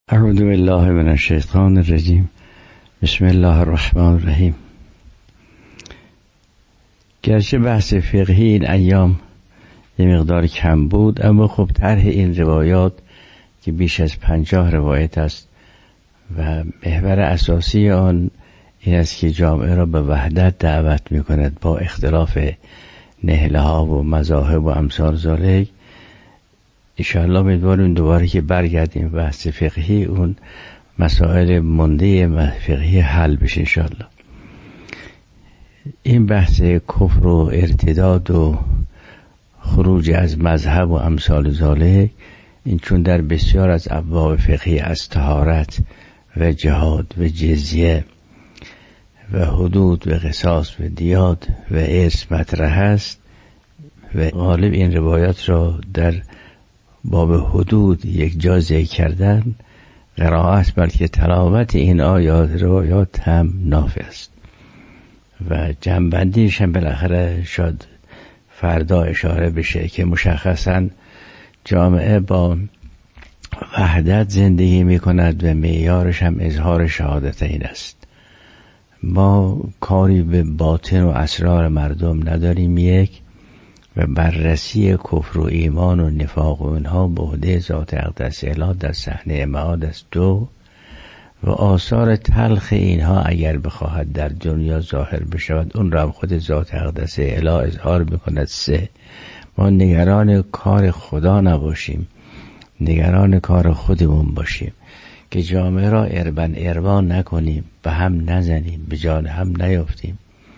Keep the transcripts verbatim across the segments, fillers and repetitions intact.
اعوذ بالله من الشیطان الرجیم. بسم الله الرحمن الرحیم. گرچه بحث فقهی این ایام یه مقدار کم بود، اما خب طرح این روایات که بیش از پنجاه روایت است و محور اساسی آن این است که جامعه را به وحدت دعوت می کند با اختلاف نهله ها و مذاهب و امثال ذالک. انشاءالله امیدواریم دوباره که برگردیم بحث فقهی، اون مسائل مونده فقهی حل بشه انشاءالله. این بحث کفر و ارتداد و خروج از مذهب و امثال ذالک، این چون در بسیار از ابواب فقهی از طهارت و جهاد و جزیه و حدود و قصاص و دیات و ارث مطرح است و غالب این روایات را در باب حدود یک جا ذکر کردن، قرائت بلکه تلاوت این آیات روایات هم نافع است و جنبندیش هم بالاخره شاید فردا اشاره بشه که مشخصا جامعه با وحدت زندگی می کند و معیارش هم اظهار شهادتین است. ما کاری به باطن و اسرار مردم نداریم یک، و بررسی کفر و ایمان و نفاق و اینها به عهده ذات اقدس الهی در صحنه معاد است دو، و آثار تلخ اینها اگر بخواهد در دنیا ظاهر بشود اون را خود ذات اقدس الهی اظهار میکند سه. ما نگران کار خدا نباشیم، نگران کار خودمون باشیم که جامعه را اربن اربان نکنیم، به هم نزنیم، به جان هم نیافتیم.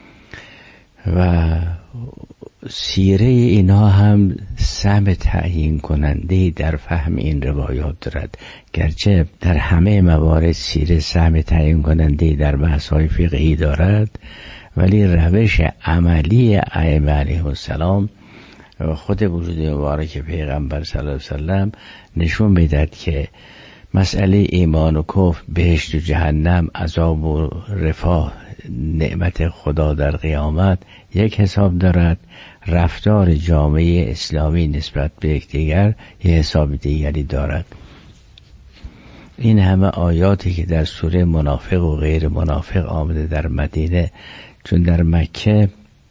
و سیره اینا هم سهم تعیین کننده در فهم این روایات دارد، گرچه در همه موارد سیره سهم تعیین کننده در بحث‌های فقهی دارد، ولی روش عملی ائمه علیهم السلام و خود وجود مبارک پیغمبر صلی الله علیه وسلم نشون میداد که مسئله ایمان و کفر، بهشت و جهنم، عذاب و رفاه، نعمت خدا در قیامت یک حساب دارد، رفتار جامعه اسلامی نسبت به یکدیگر یک حساب دیگری دارد. این همه آیاتی که در سوره منافق و غیر منافق آمده در مدینه، چون در مکه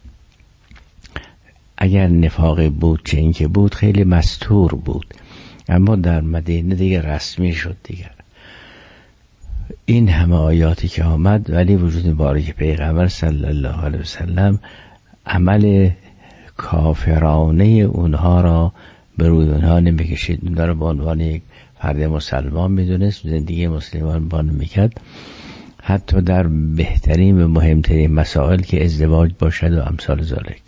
اگر نفاقی بود چه این که بود خیلی مستور بود، اما در مدینه دیگه رسمی شد دیگر. این همه آیاتی که آمد ولی وجود مبارک پیغمبر صلی الله علیه وسلم عمل کافرانه اونها را به روی اونها نمیکشید، اونها را به عنوان یک فرد مسلمان میدونست، زندگی مسلمان بان میکرد، حتی در بهترین و مهمترین مسائل که ازدواج باشد و امثال ذالک.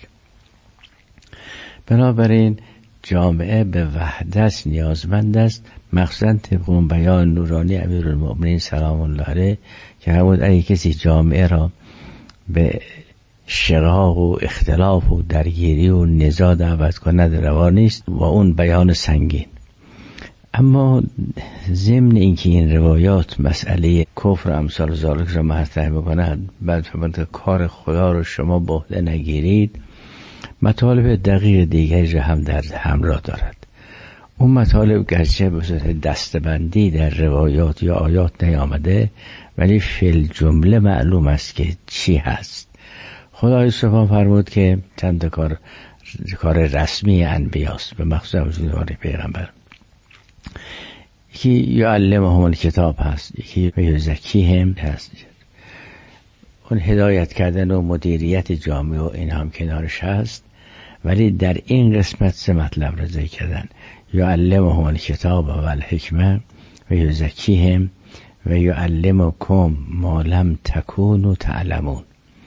بنابراین جامعه به وحدت نیازمند است، مخصوصا طبق اون بیان نورانی امیرالمؤمنین سلام الله علیه که همون اگه کسی جامعه را به شقاق و اختلاف و درگیری و نزاع دعوت کند روا نیست، و اون بیان سنگین. اما ضمن اینکه این روایات مسئله کفر و امثال ذالک را مطرح می‌کند، بعد فرمود کار خدا رو شما به عهده نگیرید، مطالب دقیق دیگری را هم در همراه دارد. اون مطالب گرچه به صورت دستبندی در روایات یا آیات نیامده، ولی فی الجمله معلوم است که چی هست. خدای سبحان فرمود که چند کار کار رسمی انبیاست، به مخصوص وجود پیغمبر. یکی یعلمهم الکتاب هست، یکی یزکیهم هست. اون هدایت کردن و مدیریت جامعه و این هم کنارش هست، ولی در این قسمت سه مطلب را ذکر کردن: یعلمهم الکتاب و الحکمه و یزکیهم و یعلمکم ما لم تکونوا تعلمون.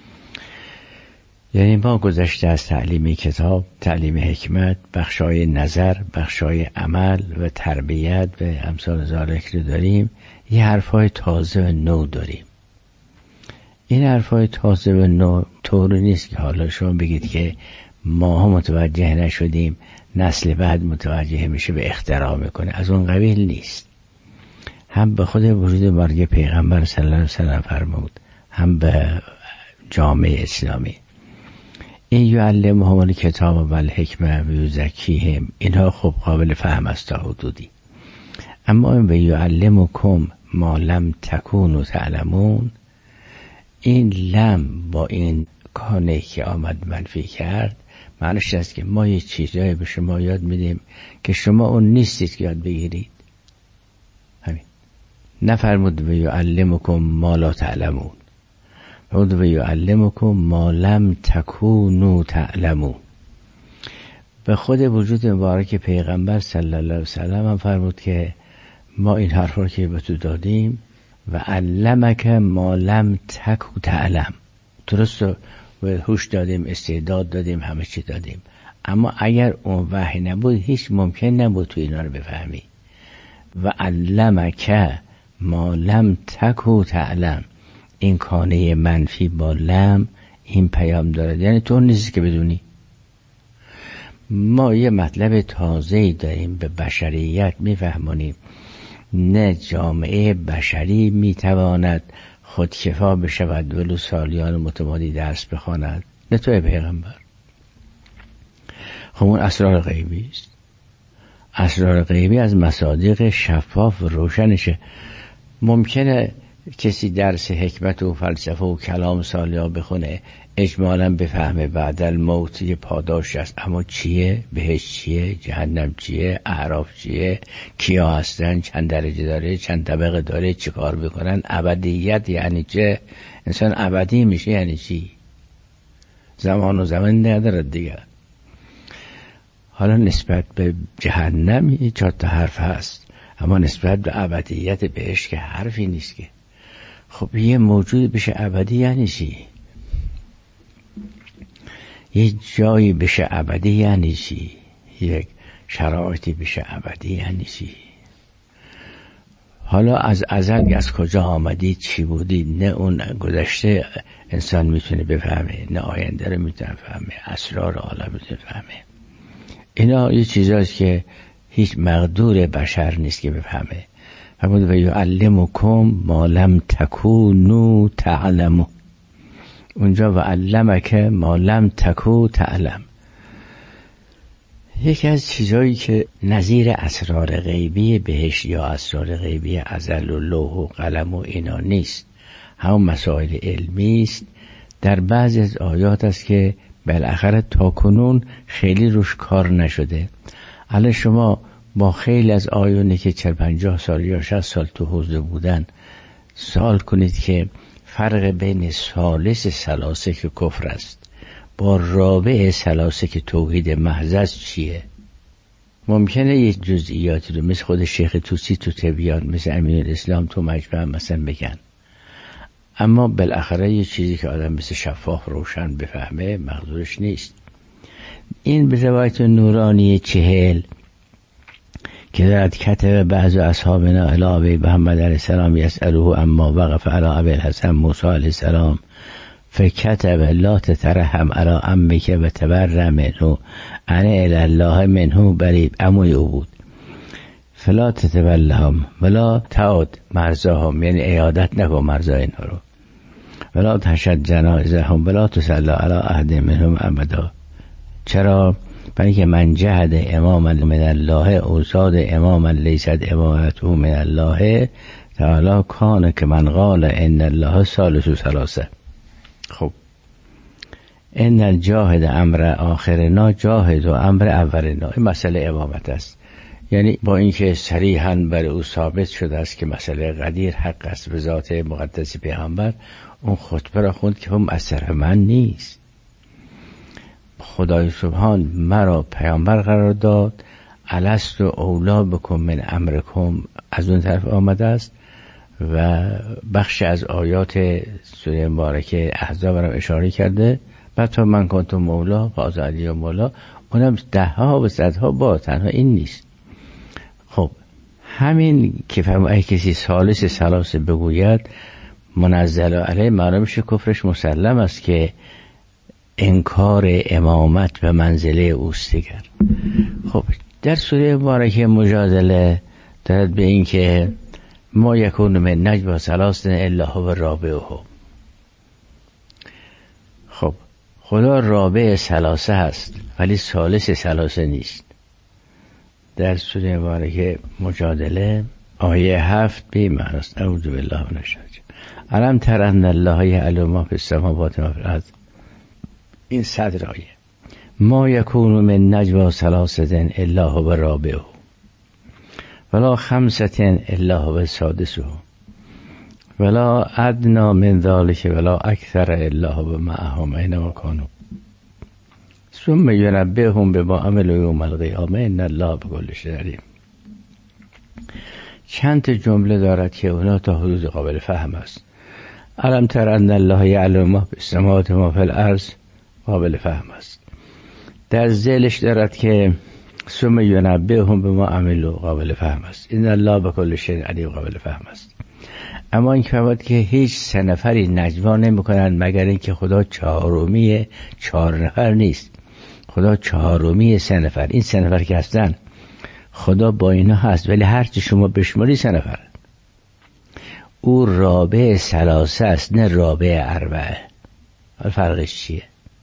یعنی ما گذشته از تعلیم کتاب، تعلیم حکمت، بخشای نظر، بخشای عمل و تربیت و امثال ذالک رو داریم، یه حرفای تازه و نو داریم. این حرفای تازه و نو طوری نیست که حالا شما بگید که ما متوجه نشدیم، نسل بعد متوجه میشه به اختراع میکنه، از اون قبیل نیست. هم به خود وجود مرگ پیغمبر صلی الله علیه وسلم فرمود، هم به جامعه اسلامی. این یعلمهم الکتاب و الحکمه و یزکیهم، اینها خب قابل فهم است تا حدودی، اما و یعلمکم ما لم تکونوا تعلمون، این لم با این کانه که آمد منفی کرد معنیش است که ما یه چیزایی به شما یاد میدیم که شما اون نیستید که یاد بگیرید. همین. نفرمود و یعلمکم ما لا تعلمون، فرمود و یعلمکم ما لم تکونوا تعلمون. به خود وجود مبارک پیغمبر صلی الله علیه و سلم هم فرمود که ما این حرف رو که به تو دادیم و علمک ما لم تکو تعلم، درست و هوش دادیم، استعداد دادیم، همه چی دادیم، اما اگر اون وحی نبود هیچ ممکن نبود تو اینا رو بفهمی. و علمک ما لم تکو تعلم، این کانه منفی با لم این پیام داره، یعنی تو نیستی که بدونی. ما یه مطلب تازه‌ای داریم به بشریت میفهمونیم، نه جامعه بشری میتواند خودکفا بشود ولو سالیان متمادی درس بخواند، نه توی پیغمبر. خب اون اسرار غیبی است. اسرار غیبی از مصادیق شفاف و روشنشه. ممکنه کسی درس حکمت و فلسفه و کلام سالیا بخونه اجمالا بفهمه بعد الموت یه پاداش است، اما چیه؟ بهشت چیه؟ جهنم چیه؟ اعراف چیه؟ کیا هستن؟ چند درجه داره؟ چند طبقه داره؟ چی کار بکنن؟ ابدیت یعنی چه؟ انسان ابدی میشه یعنی چی؟ زمان و زمان نداره دیگه. حالا نسبت به جهنم یه چهار تا حرف هست، اما نسبت به ابدیت بهشت که حرفی نیست که. خب یه موجود بشه ابدی یعنی چی؟ یه جایی بشه ابدی یعنی چی؟ یک شرایطی بشه ابدی یعنی چی؟ حالا از ازل از کجا آمدی، چی بودی، نه اون گذشته انسان میتونه بفهمه، نه آینده رو میتونه بفهمه، اسرار عالم میتونه بفهمه. اینا یه چیزاست که هیچ مقدور بشر نیست که بفهمه. فرمود و یعلمکم ما لم تکونوا تعلمون، اونجا و علمک ما لم تکو تعلم. یکی از چیزایی که نظیر اسرار غیبی بهشت یا اسرار غیبی ازل و لوح و قلم و اینا نیست، همون مسائل علمی است. در بعضی از آیات است که بالاخره تاکنون خیلی روش کار نشده. الان شما با خیلی از آیونی که چهل پنجاه سال یا شصت سال تو حوزه بودن سوال کنید که فرق بین ثالث ثلاثه که کفر است با رابع ثلاثه که توحید محض است چیه؟ ممکنه یه جزئیاتی رو مثل خود شیخ توسی تو تبیان، مثل امین الاسلام تو مجمع مثلا بگن، اما بالاخره یه چیزی که آدم مثل شفاف روشن بفهمه مقدورش نیست. این به روایت نورانی چهل که دارد کتب بعض اصحابنا الی ابی محمد علیه السلام یسأله اما وقف علی ابی الحسن موسی علیه السلام فکتب لا تترحم علی عمک و تبر منه انا الی الله منه بریب اموی او بود فلا تتبلهم ولا تعد مرزاهم، یعنی ایادت نکن مرزا اینها رو، ولا تشد جنازهم ولا تصلی علی احد منهم ابدا. چرا؟ برای که من جهد امام من الله اوزاد امام لیست امامته من الله تعالی کان که من قال ان الله ثالث ثلاثه. خب ان الجاهد امر آخرنا جاهد و امر اولنا، این مسئله امامت است. یعنی با اینکه صریحاً بر او ثابت شده است که مسئله قدیر حق است به ذات مقدس پیغمبر، اون خطبه را خوند که هم از طرف من نیست. خدای سبحان مرا پیامبر قرار داد، الست و اولا بکن من امرکم از اون طرف آمده است و بخش از آیات سوره مبارکه احزاب را اشاره کرده. بعد تا من کنتم مولا و از علی و مولا، اونم ده ها و صدها با، تنها این نیست. خب همین که فرمود اگه کسی ثالث ثلاثه بگوید منزل علیه، معلوم میشه کفرش مسلم است که انکار امامت به منزله اوستگر. خب در سوره مبارکه مجادله دارد به این که ما یکون من نجوا ثلاثه الا هو رابعهم. خب خدا رابع ثلاثه هست ولی ثالث ثلاثه نیست. در سوره مبارکه مجادله آیه هفت به معنی است. اعوذ بالله من الشیطان. الم تر ان الله یعلم ما فی السماوات و فی الارض. این صدر آیه. ما یکون من نجوا ثلاثه الا هو رابعه ولا خمسه الا هو سادسه ولا ادنى من ذلك ولا اکثر الا هو معهم اینما كانوا ثم ينبئهم بما عملوا یوم القیامه ان الله بكل شیء علیم. چند تا جمله دارد که اونا تا حدود قابل فهم است. الم تر ان الله یعلم ما فی السماوات و ما فی الارض قابل فهم است. در ذیلش دارد که ثم ینبئهم بما عملوا قابل فهم است. ان الله بكل شیء علیم قابل فهم است. اما این که که هیچ سه نفری نجوا نمی‌کنند مگر اینکه خدا چهارمی چهار نفر نیست. خدا چهارمی سه نفر. این سه نفر که هستن خدا با اینا هست، ولی هرچی شما بشماری سه نفر. او رابع ثلاثه است، نه رابع اربعه. فرقش چیه؟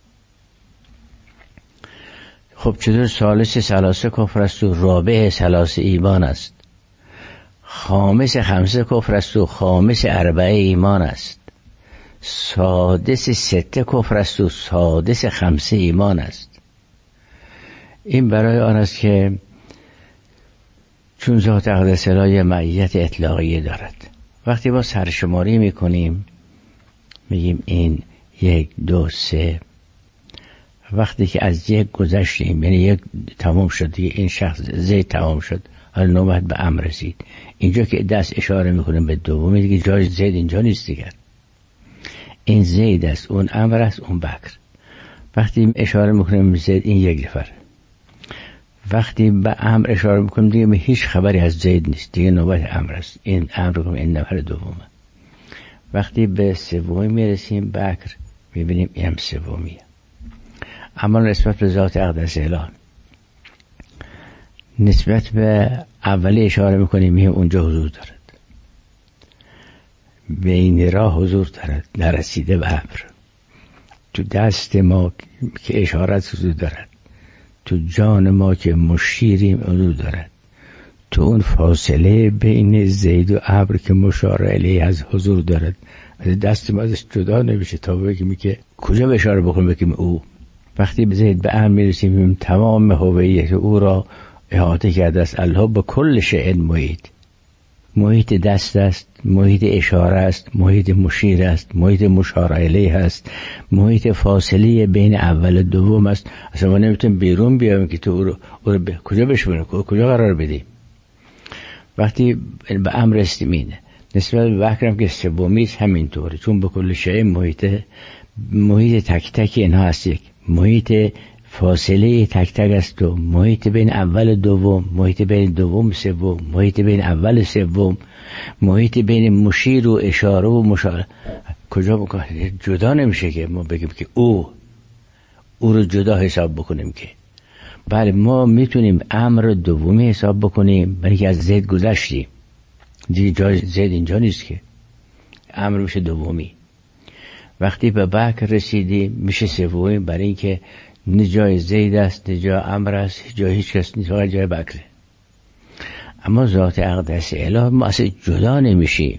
خب چطور ثالث ثلاثه کفر است و رابع ثلاثه ایمان است؟ خامس خمسه کفر است و خامس اربعه ایمان است. سادس سته کفر است و سادس خمسه ایمان است. این برای آن است که چون ذات اقدس الهی معیت اطلاقیه دارد. وقتی با سرشماری میکنیم میگیم این یک دو سه، وقتی که از یک گذشتیم یعنی یک تمام شد دیگه، این شخص زید تمام شد، حالا نوبت به امر رسید. اینجا که دست اشاره میکنیم به دومی دیگه جای زید اینجا نیست دیگه. این زید است، اون امر است، اون بکر. وقتی اشاره میکنیم به زید این یک نفر. وقتی به امر اشاره میکنیم دیگه به هیچ خبری از زید نیست، دیگه نوبت امر است. این امر رو این نفر دومه. وقتی به سومی میرسیم بکر میبینیم این هم سومیه. اما نسبت به ذات اقدس الهی نسبت به اولی اشاره میکنیم میگیم اونجا حضور دارد، بین راه حضور دارد، نرسیده به امر. تو دست ما که اشارت حضور دارد، تو جان ما که مشیریم حضور دارد، تو اون فاصله بین زید و ابر که مشار الیه از حضور دارد. از دست ما ازش جدا نمیشه تا بگیم که کجا به اشاره بکنیم بگیم او. وقتی به زید به امر میرسیم تمام هویت او را احاطه کرده است. الله به کل شیء محیط. محیط دست است، محیط اشاره است، محیط مشیر است، محیط مشار الیه است، محیط فاصله بین اول و دوم است. اصلا ما نمیتونیم بیرون بیایم که تو او رو, او رو ب... کجا بشونیم، کجا قرار بدیم. وقتی به امر رسیدیم نسبت به بکرم که سومی است همینطوره، چون به کل شیء محیط محیط تک تک اینها هست. یک محیط فاصله تک تک است و محیط بین اول و دوم، محیط بین دوم سوم، محیط بین اول سوم، محیط بین مشیر و اشاره و مشاره. کجا بکنیم؟ جدا نمیشه که ما بگیم که او او رو جدا حساب بکنیم. که بله ما میتونیم امر دومی حساب بکنیم، برای که از زید گذشتیم دیگه جای زید اینجا نیست که امر میشه دومی. وقتی به بکر رسیدیم میشه سومی، برای اینکه نه جای زید است نه جای امر است، جای هیچ کس نیست، فقط جای بکره. اما ذات اقدس الهی ما اصلا جدا نمیشیم،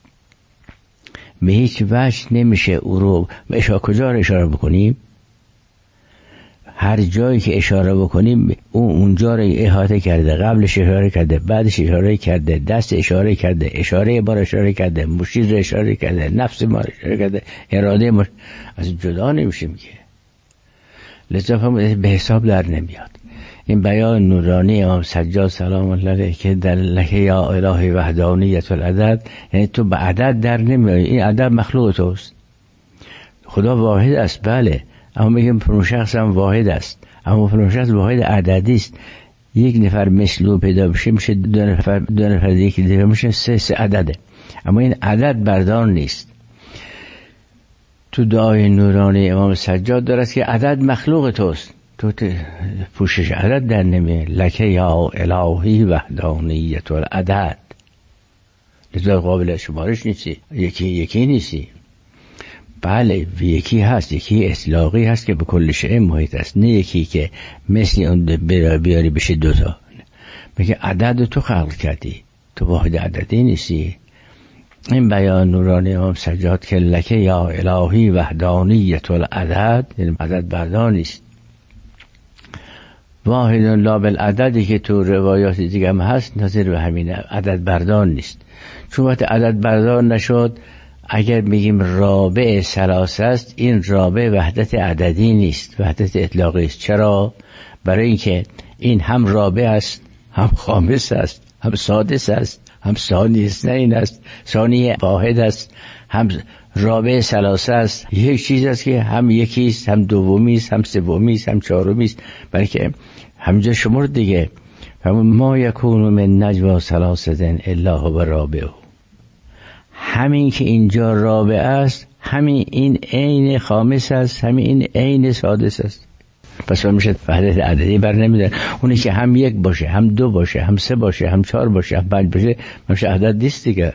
به هیچ وجه نمیشه او رو اشاره کجا رو اشاره بکنیم. هر جایی که اشاره بکنیم او اونجا رو احاطه کرده، قبلش اشاره کرده، بعدش اشاره کرده، دست اشاره کرده، اشاره بار اشاره کرده، مشیر اشاره کرده، نفس ما اشاره کرده، اراده ما. از جدا نمیشیم که لذا به حساب در نمیاد. این بیان نورانی امام سجاد سلام الله علیه که در لکه یا اله وحدانیت العدد، یعنی تو به عدد در نمیای. این عدد مخلوق توست. خدا واحد است بله، اما میگم فرون شخص هم واحد است، اما فرون شخص واحد عددی است. یک نفر مثلو پیدا بشه میشه دو نفر، دو نفر دیگه دیگه میشه سه سه عدده. اما این عدد بردار نیست. تو دعای نورانی امام سجاد دارد که عدد مخلوق توست، تو پوشش عدد در نمیه. لکه یا الهی وحدانیت العدد، لذا قابل شمارش نیستی، یکی یکی نیستی. بله یکی هست، یکی اطلاقی هست که به کل شیء محیط است، نه یکی که مثل اون بیاری بشه دوتا. میگه عدد تو خلق کردی، تو واحد عددی نیستی. این بیان نورانی امام سجاد که لکه یا الهی وحدانیت العدد، یعنی عدد بردار نیست. واحد لا بالعددی که تو روایات دیگه هم هست نظیر به همینه، عدد بردار نیست. چون وقت عدد بردار نشد، اگر میگیم رابع ثلاثه است، این رابع وحدت عددی نیست، وحدت اطلاقی است. چرا؟ برای اینکه این هم رابع است، هم خامس است، هم سادس است، هم ثانی اثنین است، ثانی واحد است، هم رابع ثلاثه است. یک چیز است که هم یکی است، هم دومی است، هم سومی است، هم چهارمی است، بلکه همینجا شمرد دیگه. ما یکون من نجوا ثلاثه الا هو رابعه. همین که اینجا رابع است، همین این عین خامس است، همین این عین سادس است. پس میشه وحدت عددی بر نمیدن. اونی که هم یک باشه، هم دو باشه، هم سه باشه، هم چهار باشه، هم پنج باشه، میشه عدد نیست دیگه.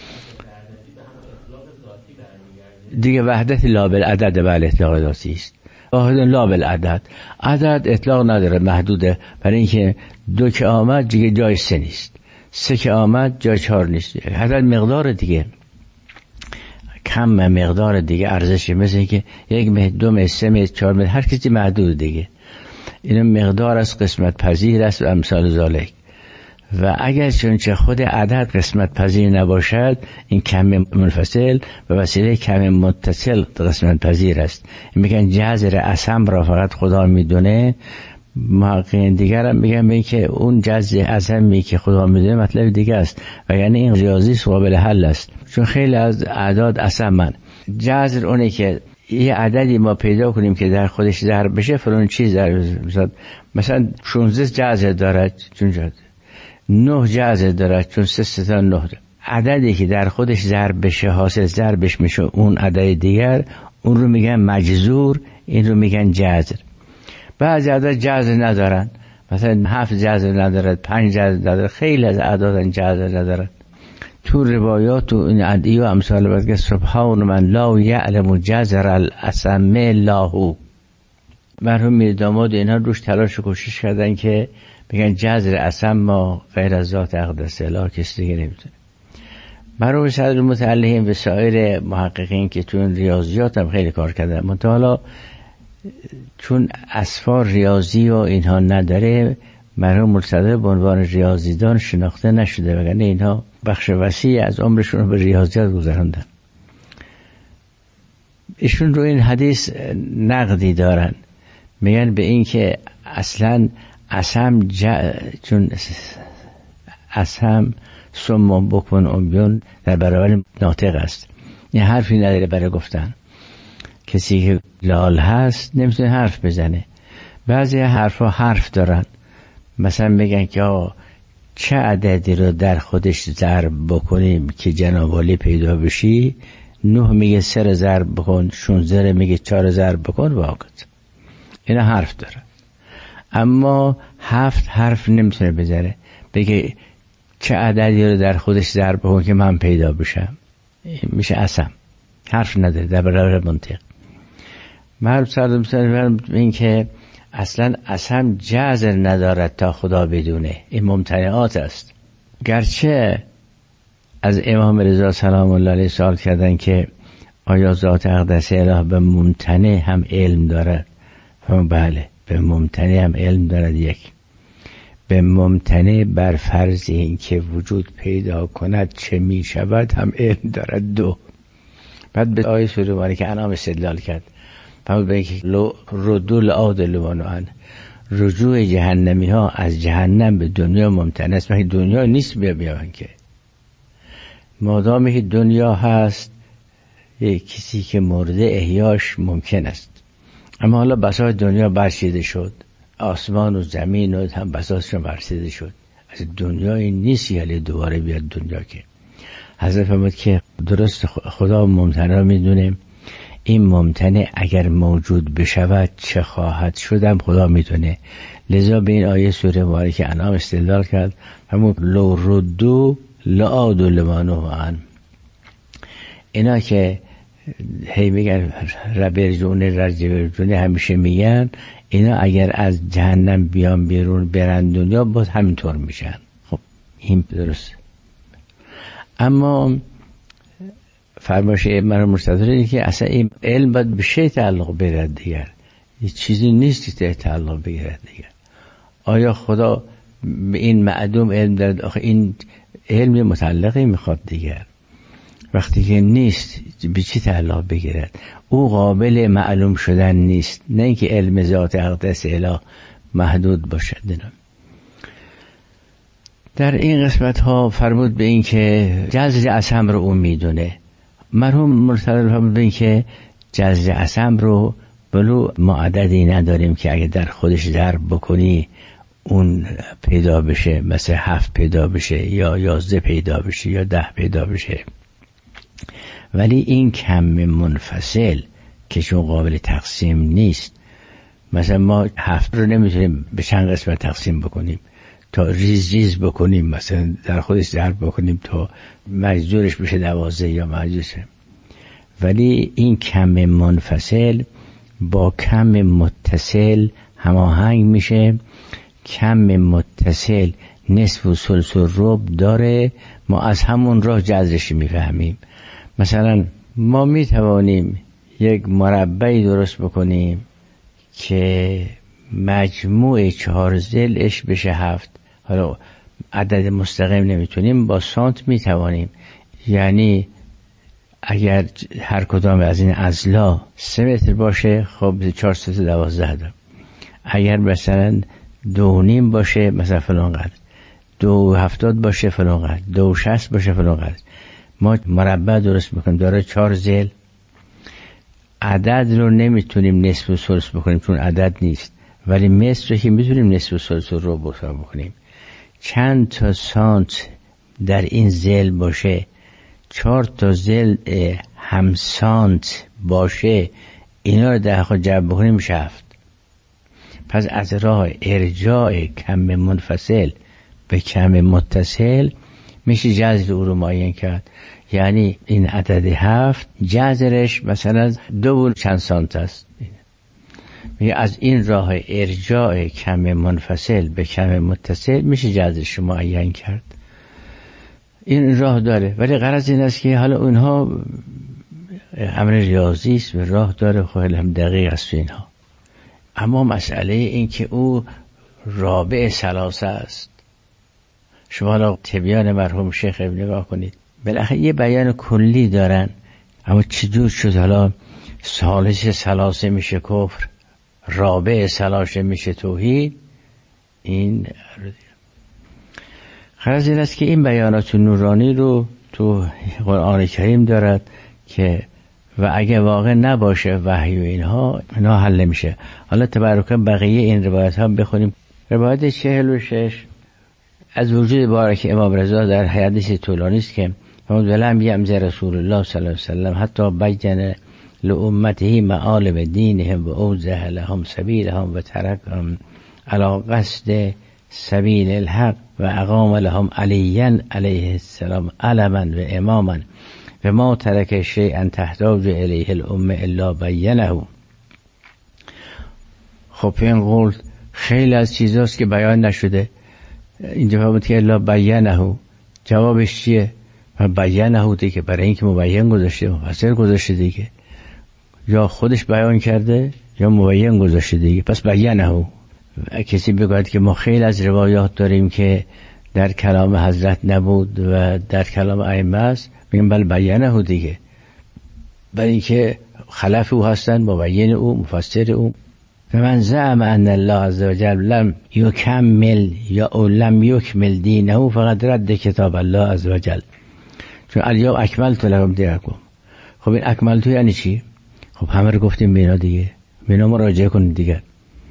دیگه وحدت لا بالعدد بله اطلاق ذاتی است. واحد لا بالعدد، عدد اطلاق نداره، محدوده. برای اینکه دو که آمد دیگه جای سه نیست، سه که آمد جای چهار نیست. عدد مقدار دیگه، کم مقدار دیگه، ارزشی، مثل که یک متر، دو متر، سه متر، چهار متر، هر کسی محدود دیگه. این مقدار از قسمت پذیر است و امثال ذالک. و اگر چونچه خود عدد قسمت پذیر نباشد، این کم منفصل به وسیله کم متصل قسمت پذیر است. میگن جذر اصم را فقط خدا میدونه. محققین دیگر هم میگن به که اون جذر اصمی که خدا میدونه مطلب دیگه است، و یعنی این ریاضی قابل حل است. چون خیلی از اعداد اصمن. جذر اونه که یه عددی ما پیدا کنیم که در خودش ضرب بشه فلان چیز ضرب بشه. مثلا شانزده جذر دارد، چون جذر نه جذر دارد، چون سه سه تا نه. عددی که در خودش ضرب بشه، حاصل ضربش میشه اون عدد دیگر، اون رو میگن مجذور، این رو میگن جذر. بعضی عدد جذر ندارن، مثلا هفت جذر ندارد، پنج جذر ندارد، خیلی از اعداد جذر ندارد. تو روایات و این ادعیه و امثال بعد که سبحان من لا یعلم جذر الاسم له. مرحوم میر داماد اینا روش تلاش و کوشش کردن که بگن جذر اسم ما غیر از ذات اقدس اله کسی دیگه نمیتونه. مرحوم صدر المتعلقین و سایر محققین که تو ریاضیات هم خیلی کار کردن، منتها حالا چون اسفار ریاضی و اینها نداره، مرحوم مرتضی به عنوان ریاضیدان شناخته نشده، وگرنه اینها بخش وسیع از عمرشون رو به ریاضیات گذراندن. ایشون رو این حدیث نقدی دارن، میگن به این که اصلا اسم جا... چون اسم سم بکن امیون در برابر ناطق است، این حرفی نداره برای گفتن. کسی که لال هست نمیتونه حرف بزنه. بعضی حرفا حرف دارن، مثلا میگن که آه چه عددی رو در خودش ضرب بکنیم که جناب عالی پیدا بشی؟ نه میگه سر ضرب بکن، شانزده میگه چهار ضرب بکن، واقعت اینا حرف داره. اما هفت حرف نمیتونه بزنه، بگه چه عددی رو در خودش ضرب بکن که من پیدا بشم، میشه اسم، حرف نداره در برابر منطق. مرحوم سردم سردم این که اصلا اسم جذر ندارد تا خدا بدونه، این ممتنعات است. گرچه از امام رضا سلام الله علیه سوال کردن که آیا ذات اقدس اله به ممتنع هم علم دارد؟ فرمود بله، به ممتنع هم علم دارد. یک، به ممتنع بر فرض این که وجود پیدا کند چه می شود هم علم دارد. دو، بعد به آیه سوره مبارکه انعام استدلال کرد. فرمود به اینکه ردو لعادلوان عن، رجوع جهنمی ها از جهنم به دنیا ممتنع است. مگه دنیا نیست بیا بیان که مادامی که دنیا هست یک کسی که مرده احیاش ممکن است. اما حالا بساط دنیا برچیده شد، آسمان و زمین و هم بساطشون برچیده شد، از دنیای نیست یعنی دوباره بیاد دنیا. که حضرت فرمود که درست خدا ممتنع میدونه، این ممتنع اگر موجود بشود چه خواهد شدم خدا میدونه. لذا به این آیه سوره مبارکه انعام استدلال کرد، همون لو ردو لعادوا لما نهوا عنه. اینا که هی میگن ربرجونه رجبرجونه همیشه میگن، اینا اگر از جهنم بیان بیرون برن دنیا باز همینطور میشن. خب این درست. اما فرمایش ابن مرتضی اینه که اصلا این علم باید به شی تعلق بگیرد دیگر، هیچ چیزی نیست که تعلق بگیرد دیگر. آیا خدا به این معدوم علم دارد؟ آخه این علم متعلقی میخواد دیگر. وقتی که نیست به چی تعلق بگیرد؟ او قابل معلوم شدن نیست، نه اینکه علم ذات اقدس اله محدود باشد. در این قسمت ها فرمود به این که جذر اصم رو او میدونه. مرحوم مرتضی فرمود به این که جذر اصم رو بلو ما عددی نداریم که اگه در خودش ضرب بکنی اون پیدا بشه، مثل هفت پیدا بشه یا یازده پیدا بشه یا ده پیدا بشه. ولی این کم منفصل که چون قابل تقسیم نیست، مثلا ما هفت رو نمیتونیم به چند قسمت تقسیم بکنیم تا ریز ریز بکنیم، مثلا در خودش ضرب بکنیم تا مجذورش بشه دوازده یا مجذورشه. ولی این کم منفصل با کم متصل هماهنگ میشه. کم متصل نصف و ثلث و ربع داره، ما از همون راه جذرش میفهمیم. مثلا ما میتوانیم یک مربعی درست بکنیم که مجموع چهار ضلعش بشه هفت. حالا عدد مستقیم نمیتونیم، با سانت میتوانیم. یعنی اگر هر کدام از این اضلاع سه متر باشه، خب چهار سه دوازده دارم. اگر مثلا دو نیم باشه مثلا فلان قدر، دو هفتاد باشه فلان قدر، دو شصت باشه فلان قدر. ما مربع درست میکنیم داره چهار ضلع. عدد رو نمیتونیم نصف و ثلث بکنیم چون عدد نیست، ولی متر رو که میتونیم نصف و ثلث رو ربع بکنیم. چند تا سانت در این ضلع باشه، چهار تا ضلع هم سانت باشه، اینا رو در خود جمع بکنیم میشه هفت. پس از راه ارجاع کم منفصل به کم متصل میشه جذر او رو معین کرد. یعنی این عدد هفت جذرش مثلا دو و چند سانت است. میگه از این راه ارجاع کم منفصل به کم متصل میشه جذرش معین کرد. این راه داره، ولی غرض این است که حالا اونها امر ریاضی است و راه داره، خیلی هم دقیق است اینها. اما مسئله این که او رابع ثلاثه است. شما را تبیان مرحوم شیخ ابن نگاه کنید، بالاخره یه بیان کلی دارن، اما چجور شد حالا ثالث ثلاثه میشه کفر، رابع ثلاثه میشه توحید؟ این غرض این است که این بیانات نورانی رو تو قرآن کریم دارد که و اگه واقع نباشه وحی و اینها اینا حل نمیشه. حالا تبرکاً بقیه این روایت ها بخونیم. روایت چهل و شش از وجود بارک امام رضا در حدیث طولانی است که ولم یمز رسول الله صلی الله علیه وسلم حتی بیان لامته معالم دینهم و اوضح لهم سبیلهم و ترکهم علی قصد سبیل الحق و اقام لهم علیا علیه السلام علما و اماما و ما ترک شیئا تحتاج الیه الامه الا بینه. خب این قول خیلی از چیزاست که بیان نشده، اینجا فرمود که الا بینه. جوابش چیه؟ بینه دیگه، برای اینکه مبین گذاشته، مفسر گذاشته دیگه، یا خودش بیان کرده یا مبین گذاشته دیگه، پس بینه. کسی بگوید که ما خیلی از روایات داریم که در کلام حضرت نبود و در کلام ائمه است، میگم بله بینه دیگه، برای اینکه خلف او هستن، مبین او، مفسر او. و من زعم ان الله عز وجل لم یکمل یا او لم یکمل دینه فقط رد کتاب الله عز وجل، چون الیوم اکملت لکم دینکم. خب این اکملت یعنی چی؟ خب همه رو گفتیم بینا دیگه، بینا مراجعه کنید دیگه.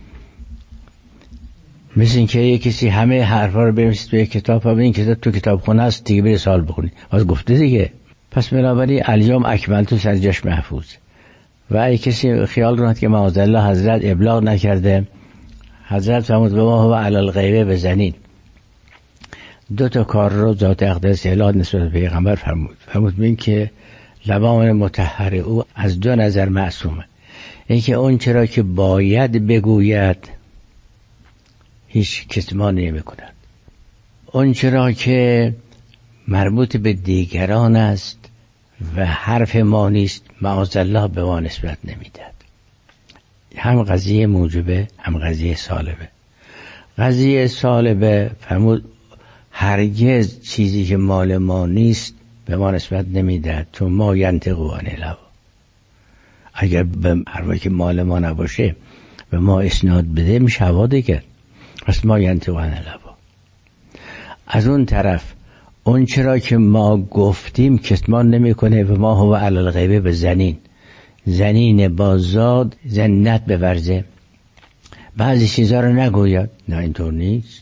مثل این که یک کسی همه حرفا رو بنویسید توی کتاب و این کتاب تو کتابخونه است دیگه، بری سوال بخونید، باز گفته دیگه. پس بنابراین الیوم اکملت سر جاش محفوظ. و اگه کسی خیال کنه که معاذالله حضرت ابلاغ نکرده، حضرت فرمود و ما هو علی الغیبه بزنین. دو تا کار رو ذات اقدس اله نسبت به پیغمبر فرمود. فرمود این که لبان مطهر او از دو نظر معصومه. اینکه اون چرا که باید بگوید هیچ کتمان نمی کند، اون چرا که مربوط به دیگران است و حرف ما نیست معاذالله به ما نسبت نمیداد. هم قضیه موجبه هم قضیه سالبه. قضیه سالبه فرمود هرگز چیزی که مال ما نیست به ما نسبت نمیداد، چون ما ینطق عن الهوا. اگر به حرفی که مال ما نباشه به ما اسناد بده میشه هوا دیگر، پس ما ینطق عن الهوا. از اون طرف اون چرا که ما گفتیم کتمان نمیکنه و ما هو علی الغیب به زنین، زنین با زاد زنت بورزه، بعضی چیزا رو نگوید. نه اینطور نیست.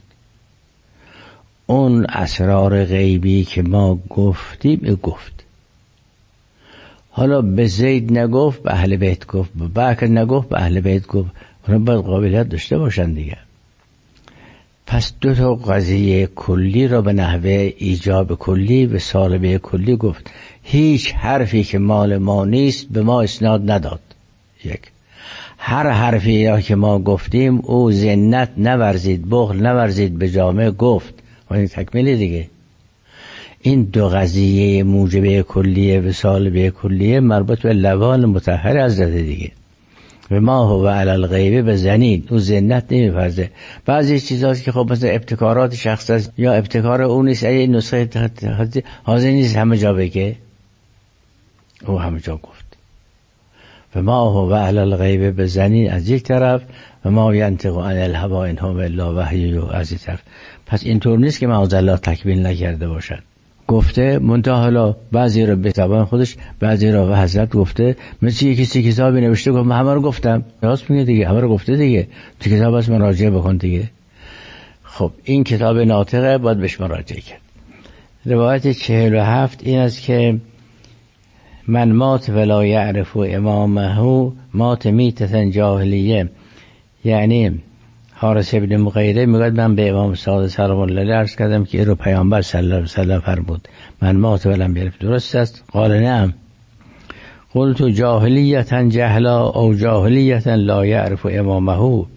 اون اسرار غیبی که ما گفتیم گفت. حالا به زید نگفت به اهل بیت گفت، به بکر نگفت به اهل بیت گفت. اونا باید قابلیت داشته باشن دیگه. پس دو تا قضیه کلی را به نحوه ایجاب کلی و سالبه کلی گفت. هیچ حرفی که مال ما نیست به ما اسناد نداد. یک، هر حرفی یا که ما گفتیم او زنت نورزید، بخل نورزید به جامعه گفت. و این تکمیلی دیگه. این دو قضیه موجبه کلیه و سالبه کلیه مربوط به لبان مطهر حضرت دیگه. و ما هو علی الغیب بزنید، او زنت نمی‌ورزه. بعضی چیزاست که خب مثلا ابتکارات شخص است یا ابتکار اون نیست، اگه نسخه حاضر نیست همه جا بگه، او همه جا گفت. و ما هو علی الغیب بزنید از یک طرف و ما ینطق عن الهوا ان هو الا وحی از یک طرف. پس اینطور نیست که معاذالله تکمیل نکرده باشد. گفته منتها حالا بعضی رو به زبان خودش، بعضی رو به حضرت گفته. مثل یکی کسی کتابی نوشته گفت من همه رو گفتم. راست میگه دیگه، همه رو گفته دیگه. تو کتاب هست مراجعه بکن دیگه. خب این کتاب ناطقه باید بهش مراجعه کرد. روایت چهل و هفت این است که من مات ولا یعرف امامه مات میتة جاهلیه. یعنی حارث ابن مغیره میگه من به امام صادق سلام الله علیه عرض کردم که رو پیامبر صلی الله علیه و سلم فرمود من مات ولم یعرف، درست است؟ قال نعم. قلت جاهلیتا جهلا او جاهلیتا لا یعرف امامه.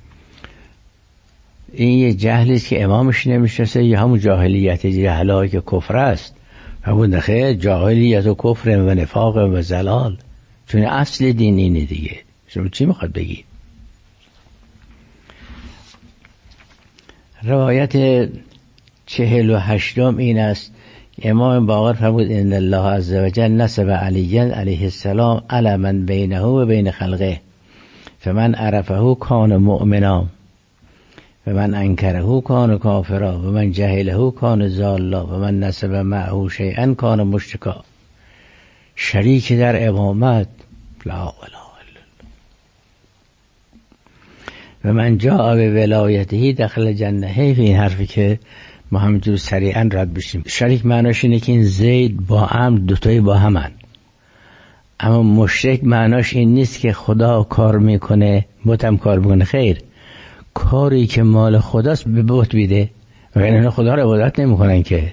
این یه جهلی است که امامش نمیشناسه یا همون جاهلیت جهلا که کفر است؟ همون خیر جاهلیت و کفر و نفاق و زلال، چون اصل دین اینه دیگه. شما چی میخواد بگید؟ روایت چهل و هشتم این است امام باقر فرمود ان الله عز وجل نسب علی علیه السلام علی من بینه و بین خلقه فمن عرفه کان مؤمنا و من انکره کان کافرا و من جهله کان ضالا و من نسب معه شیئا کان مشرکا. شریک در امامت لا ولا و من جاء به ولایته دخل جنه. حیف این حرفی که ما همینجور سریعا رد بشیم. شریک معناش اینه که این زید با عمرو دوتایی با همن، اما مشرک معناش این نیست که خدا کار میکنه بتم کار میکنه. خیر، کاری که مال خداست به بت بیده و اینا خدا رو عبادت نمیکنن که.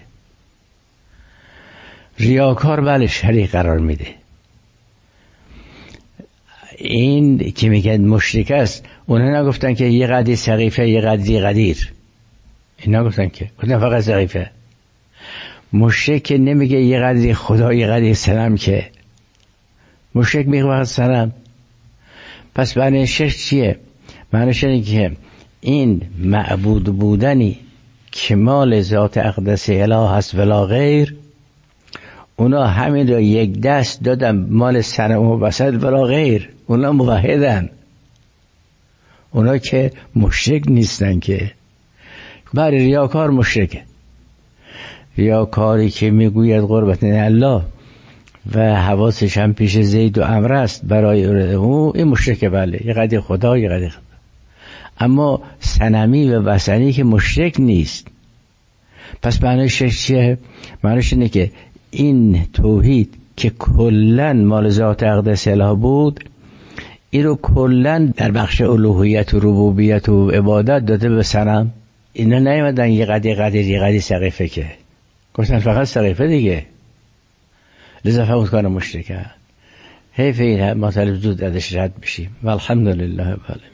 ریاکار بله شریک قرار میده. این که میگه مشرک است، اونها نگفتن که یه قدی سقیفه یه قدی قدیر، این نگفتن که، گفتن فقط سقیفه. مشرک نمیگه یه قدی خدا یه قدی سلام، که مشرک میگه فقط سلام. پس معنی شش چیه؟ معنیش اینه که این معبود بودنی که مال ذات اقدس اله هست ولا غیر، اونا همین رو یک دست دادن مال صنم و وسط ولا غیر. اونا موحدن، اونا که مشرک نیستن که. بله ریاکار مشرکه، ریاکاری که میگوید قربت الله و حواسش هم پیش زید و عمرو است برای او، این مشرکه. بله یه قدی خدا یه قدی خدا. اما صنمی و وثنی که مشرک نیست. پس معنیش چیه؟ معنیش اینه که این توحید که کلن مال ذات اقدس اله بود، این رو کلن در بخش الوهیت و ربوبیت و عبادت داده به صنم. اینا نیومدن یه قدی قدیر یه قدی سقیفه، که گفتن فقط سقیفه دیگه. لذا فهمت کنم مشرکه حیف این مطالب زود ازش رد بشیم و الحمدلله. بله